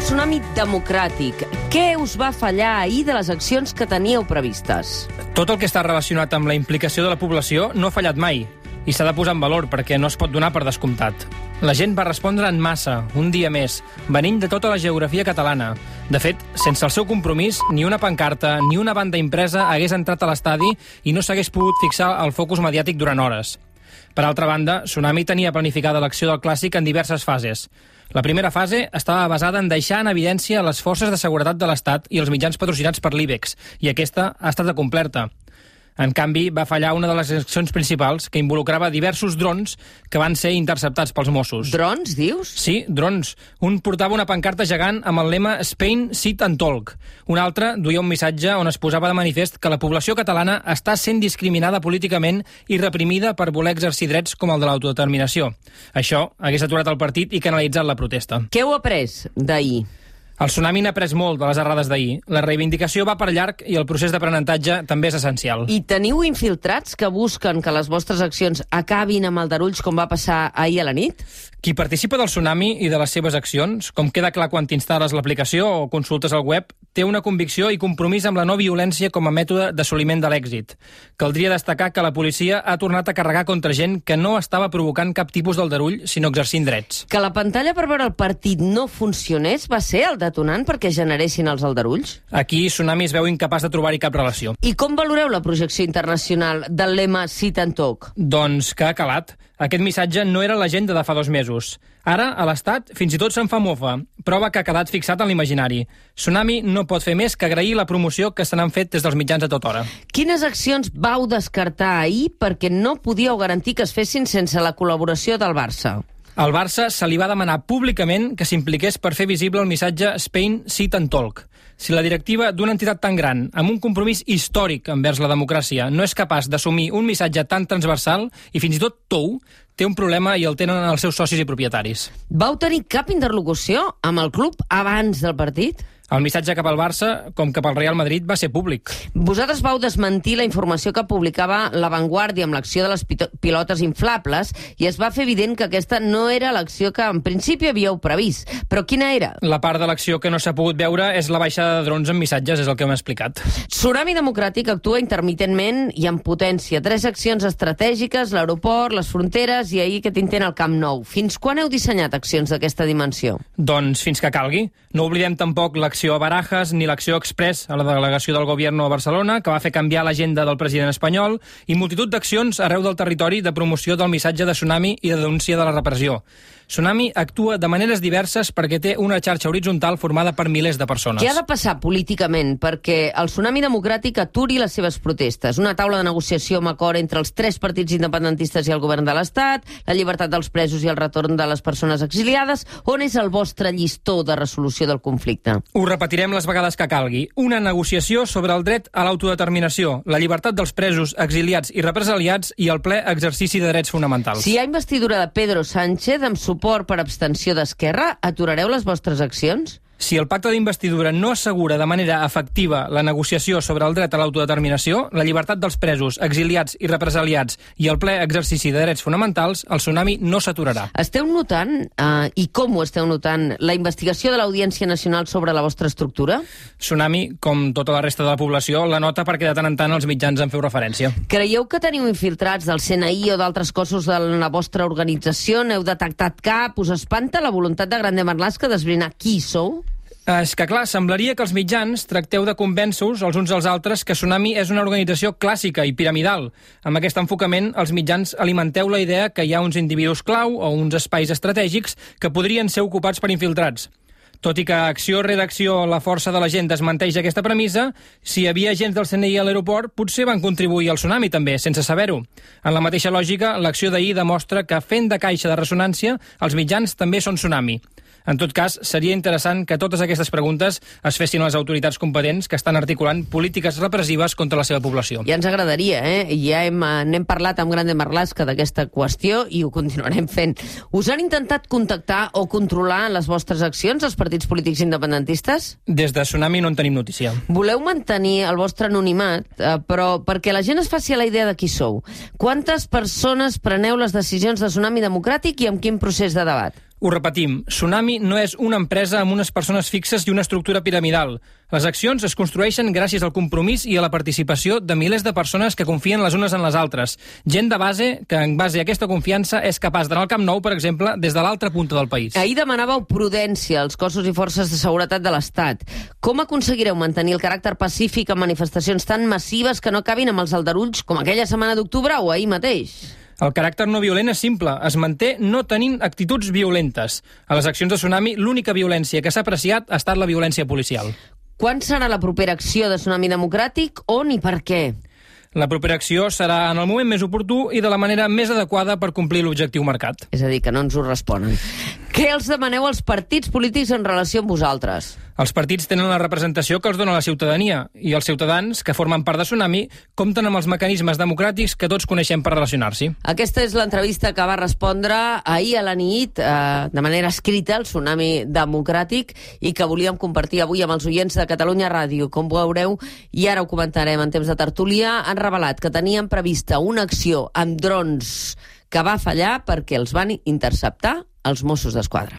Tsunami Democràtic. Què us va fallar ahir de les accions que teníeu previstes? Tot el que està relacionat amb la implicació de la població no ha fallat mai i s'ha de posar en valor perquè no es pot donar per descomptat. La gent va respondre en massa, un dia més, venint de tota la geografia catalana. De fet, sense el seu compromís, ni una pancarta ni una banda impresa hagués entrat a l'estadi i no s'hagués pogut fixar el focus mediàtic durant hores. Per altra banda, Tsunami tenia planificada l'acció del Clàssic en diverses fases. La primera fase estava basada en deixar en evidència les forces de seguretat de l'Estat i els mitjans patrocinats per l'IBEX, i aquesta ha estat acomplerta. En canvi, va fallar una de les accions principals, que involucrava diversos drons que van ser interceptats pels Mossos. Drons, dius? Sí, drons. Un portava una pancarta gegant amb el lema Spain, Sit and Talk. Un altre duia un missatge on es posava de manifest que la població catalana està sent discriminada políticament i reprimida per voler exercir drets com el de l'autodeterminació. Això hagués aturat el partit i canalitzat la protesta. Què heu après d'ahir? El Tsunami n'ha après molt de les errades d'ahir. La reivindicació va per llarg i el procés d'aprenentatge també és essencial. I teniu infiltrats que busquen que les vostres accions acabin amb aldarulls com va passar ahir a la nit? Qui participa del Tsunami i de les seves accions, com queda clar quan t'instal·les l'aplicació o consultes el web, té una convicció i compromís amb la no violència com a mètode d'assoliment de l'èxit. Caldria destacar que la policia ha tornat a carregar contra gent que no estava provocant cap tipus d'aldarull, sinó exercint drets. Que la pantalla per veure el partit no funcionés va ser el detonant perquè generessin els aldarulls? Aquí Tsunami es veu incapaç de trobar-hi cap relació. I com valoreu la projecció internacional del lema Sit and Talk? Doncs que ha calat. Aquest missatge no era l'agenda de fa 2 mesos. Ara, a l'Estat, fins i tot se'n fa mofa, prova que ha quedat fixat en l'imaginari. Tsunami no pot fer més que agrair la promoció que se n'han fet des dels mitjans a tota hora. Quines accions vau descartar ahir perquè no podíeu garantir que es fessin sense la col·laboració del Barça? Al Barça se li va demanar públicament que s'impliqués per fer visible el missatge Spain, Sit and Talk. Si la directiva d'una entitat tan gran, amb un compromís històric envers la democràcia, no és capaç d'assumir un missatge tan transversal i fins i tot tou, té un problema i el tenen els seus socis i propietaris. Vau tenir cap interlocució amb el club abans del partit? El missatge cap al Barça, com cap al Real Madrid, va ser públic. Vosaltres vau desmentir la informació que publicava La Vanguardia amb l'acció de les pilotes inflables i es va fer evident que aquesta no era l'acció que en principi havíeu previst. Però quina era? La part de l'acció que no s'ha pogut veure és la baixada de drons en missatges, és el que hem explicat. Tsunami Democràtic actua intermitentment i amb potència. 3 accions estratègiques, l'aeroport, les fronteres i ahir aquest intent al Camp Nou. Fins quan heu dissenyat accions d'aquesta dimensió? Doncs fins que calgui. No oblidem tampoc l'acció a Barajas ni l'acció Express a la delegació del Gobierno a Barcelona, que va fer canviar l'agenda del president espanyol, i multitud d'accions arreu del territori de promoció del missatge de Tsunami i de denúncia de la repressió. Tsunami actua de maneres diverses perquè té una xarxa horitzontal formada per milers de persones. Què ha de passar políticament perquè el Tsunami Democràtic aturi les seves protestes? Una taula de negociació amb acord entre els 3 partits independentistes i el govern de l'Estat, la llibertat dels presos i el retorn de les persones exiliades? On és el vostre llistó de resolució del conflicte? Ho repetirem les vegades que calgui. Una negociació sobre el dret a l'autodeterminació, la llibertat dels presos, exiliats i represaliats i el ple exercici de drets fonamentals. Si hi ha investidura de Pedro Sánchez amb suport per abstenció d'Esquerra, aturareu les vostres accions? Si el pacte d'investidura no assegura de manera efectiva la negociació sobre el dret a l'autodeterminació, la llibertat dels presos, exiliats i represaliats i el ple exercici de drets fonamentals, el Tsunami no s'aturarà. Esteu notant, i com ho esteu notant, la investigació de l'Audiència Nacional sobre la vostra estructura? Tsunami, com tota la resta de la població, la nota perquè de tant en tant els mitjans en feu referència. Creieu que teniu infiltrats del CNI o d'altres cossos de la vostra organització? N'heu detectat cap? Us espanta la voluntat de Grande Marlaska d'esbrinar qui sou? És que, clar, semblaria que els mitjans tracteu de convèncer-vos els uns als altres que Tsunami és una organització clàssica i piramidal. Amb aquest enfocament, els mitjans alimenteu la idea que hi ha uns individus clau o uns espais estratègics que podrien ser ocupats per infiltrats. Tot i que acció-redacció la força de la gent desmenteix aquesta premissa, si hi havia agents del CNI a l'aeroport, potser van contribuir al Tsunami també, sense saber-ho. En la mateixa lògica, l'acció d'ahir demostra que fent de caixa de ressonància, els mitjans també són Tsunami. En tot cas, seria interessant que totes aquestes preguntes es fessin a les autoritats competents que estan articulant polítiques repressives contra la seva població. Ja ens agradaria, Ja n'hem parlat amb Grande Marlaska d'aquesta qüestió i ho continuarem fent. Us han intentat contactar o controlar les vostres accions, els partits polítics independentistes? Des de Tsunami no en tenim notícia. Voleu mantenir el vostre anonimat, però perquè la gent es faci a la idea de qui sou. Quantes persones preneu les decisions de Tsunami Democràtic i amb quin procés de debat? Ho repetim, Tsunami no és una empresa amb unes persones fixes i una estructura piramidal. Les accions es construeixen gràcies al compromís i a la participació de milers de persones que confien les unes en les altres. Gent de base que, en base a aquesta confiança, és capaç d'anar al Camp Nou, per exemple, des de l'altra punta del país. Ahir demanàveu prudència als cossos i forces de seguretat de l'Estat. Com aconseguireu mantenir el caràcter pacífic en manifestacions tan massives que no acabin amb els aldarulls com aquella setmana d'octubre o ahir mateix? El caràcter no violent és simple, es manté no tenint actituds violentes. A les accions de Tsunami, l'única violència que s'ha apreciat ha estat la violència policial. Quan serà la propera acció de Tsunami Democràtic, on i per què? La propera acció serà en el moment més oportú i de la manera més adequada per complir l'objectiu marcat. És a dir, que no ens ho responen. Què els demaneu als partits polítics en relació amb vosaltres? Els partits tenen la representació que els dona la ciutadania i els ciutadans, que formen part de Tsunami, compten amb els mecanismes democràtics que tots coneixem per relacionar-s'hi. Aquesta és l'entrevista que va respondre ahir a la nit, de manera escrita, el Tsunami Democràtic, i que volíem compartir avui amb els oients de Catalunya Ràdio. Com veureu, i ara ho comentarem en temps de tertúlia, han revelat que tenien prevista una acció amb drons que va fallar perquè els van interceptar els Mossos d'Esquadra.